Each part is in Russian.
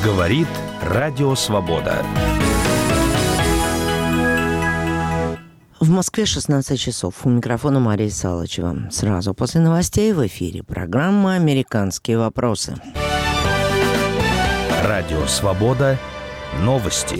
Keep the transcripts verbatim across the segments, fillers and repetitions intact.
Говорит Радио Свобода. В Москве шестнадцать часов. У микрофона Мария Салычева. Сразу после новостей в эфире программа «Американские вопросы». Радио Свобода. Новости.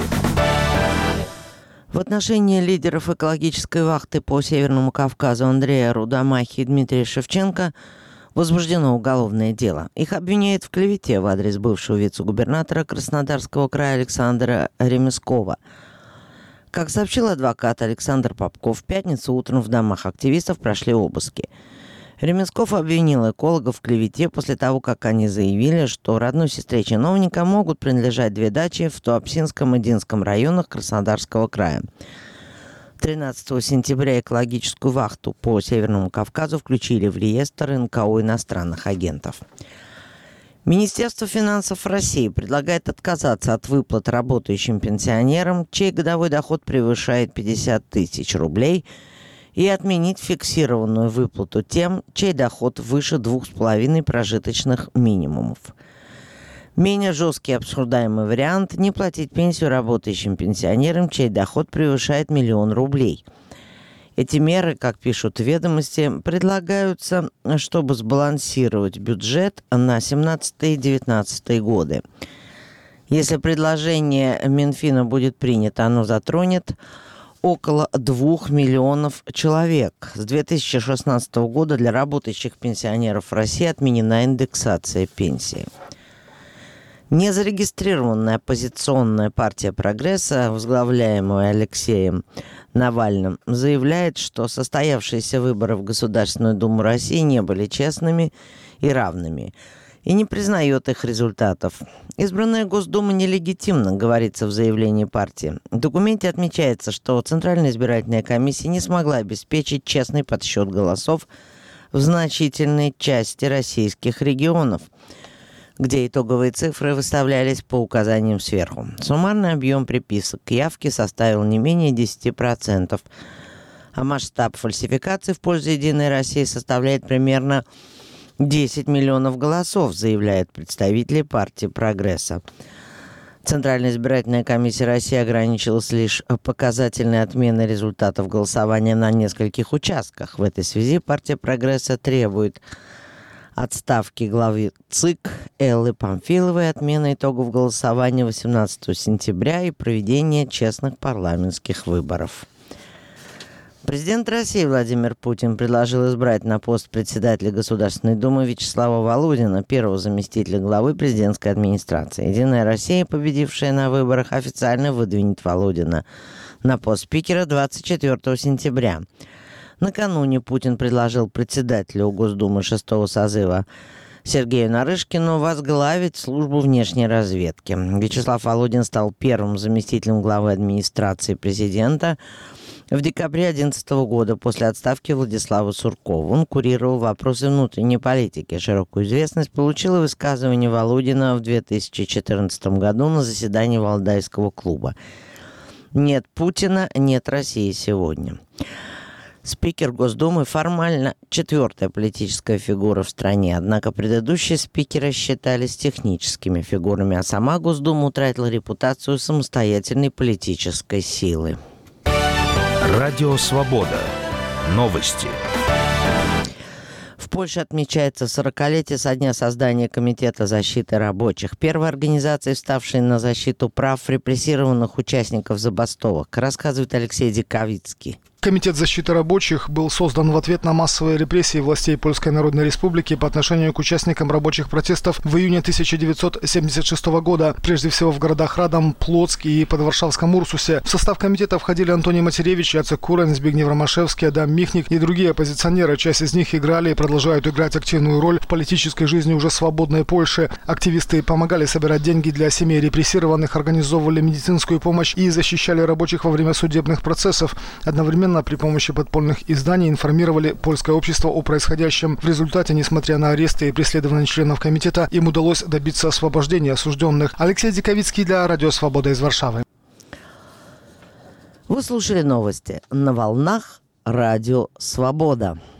В отношении лидеров экологической вахты по Северному Кавказу Андрея Рудомахи и Дмитрия Шевченко возбуждено уголовное дело. Их обвиняют в клевете в адрес бывшего вице-губернатора Краснодарского края Александра Ремескова. Как сообщил адвокат Александр Попков, в пятницу утром в домах активистов прошли обыски. Ремесков обвинил экологов в клевете после того, как они заявили, что родной сестре чиновника могут принадлежать две дачи в Туапсинском и Динском районах Краснодарского края. тринадцатого сентября экологическую вахту по Северному Кавказу включили в реестр эн ка о иностранных агентов. Министерство финансов России предлагает отказаться от выплат работающим пенсионерам, чей годовой доход превышает пятьдесят тысяч рублей, и отменить фиксированную выплату тем, чей доход выше двух с половиной прожиточных минимумов. Менее жесткий обсуждаемый вариант – не платить пенсию работающим пенсионерам, чей доход превышает миллион рублей. Эти меры, как пишут ведомости, предлагаются, чтобы сбалансировать бюджет на семнадцатый и девятнадцатый годы. Если предложение Минфина будет принято, оно затронет около двух миллионов человек. С две тысячи шестнадцатого года для работающих пенсионеров в России отменена индексация пенсии. Незарегистрированная оппозиционная партия «Прогресса», возглавляемая Алексеем Навальным, заявляет, что состоявшиеся выборы в Государственную Думу России не были честными и равными, и не признает их результатов. Избранная Госдума нелегитимна, говорится в заявлении партии. В документе отмечается, что Центральная избирательная комиссия не смогла обеспечить честный подсчет голосов в значительной части российских регионов, где итоговые цифры выставлялись по указаниям сверху. Суммарный объем приписок к явке составил не менее десять процентов, а масштаб фальсификаций в пользу «Единой России» составляет примерно десять миллионов голосов, заявляют представители партии «Прогресса». Центральная избирательная комиссия России ограничилась лишь показательной отменой результатов голосования на нескольких участках. В этой связи партия «Прогресса» требует отставки главы ЦИК Эллы Памфиловой, отмены итогов голосования восемнадцатого сентября и проведения честных парламентских выборов. Президент России Владимир Путин предложил избрать на пост председателя Государственной Думы Вячеслава Володина, первого заместителя главы президентской администрации. «Единая Россия», победившая на выборах, официально выдвинет Володина на пост спикера двадцать четвёртого сентября. Накануне Путин предложил председателю Госдумы шестого созыва Сергею Нарышкину возглавить службу внешней разведки. Вячеслав Володин стал первым заместителем главы администрации президента в декабре две тысячи одиннадцатого года после отставки Владислава Суркова. Он курировал вопросы внутренней политики. Широкую известность получило высказывание Володина в две тысячи четырнадцатом году на заседании Валдайского клуба. «Нет Путина, нет России сегодня». Спикер Госдумы формально четвертая политическая фигура в стране, однако предыдущие спикеры считались техническими фигурами, а сама Госдума утратила репутацию самостоятельной политической силы. Радио Свобода. Новости. В Польше отмечается сорокалетие со дня создания Комитета защиты рабочих, первой организации, вставшей на защиту прав репрессированных участников забастовок, рассказывает Алексей Диковицкий. Комитет защиты рабочих был создан в ответ на массовые репрессии властей Польской Народной Республики по отношению к участникам рабочих протестов в июне тысяча девятьсот семьдесят шестого года, прежде всего в городах Радом, Плотск и Подваршавском Урсусе. В состав комитета входили Антоний Матеревич, Яцек Курен, Збигнев Ромашевский, Адам Михник и другие оппозиционеры. Часть из них играли и продолжают играть активную роль в политической жизни уже свободной Польши. Активисты помогали собирать деньги для семей репрессированных, организовывали медицинскую помощь и защищали рабочих во время судебных процессов. Одновременно при помощи подпольных изданий информировали польское общество о происходящем. В результате, несмотря на аресты и преследования членов комитета, им удалось добиться освобождения осужденных. Алексей Диковицкий для Радио Свобода из Варшавы. Вы слушали новости на волнах Радио Свобода.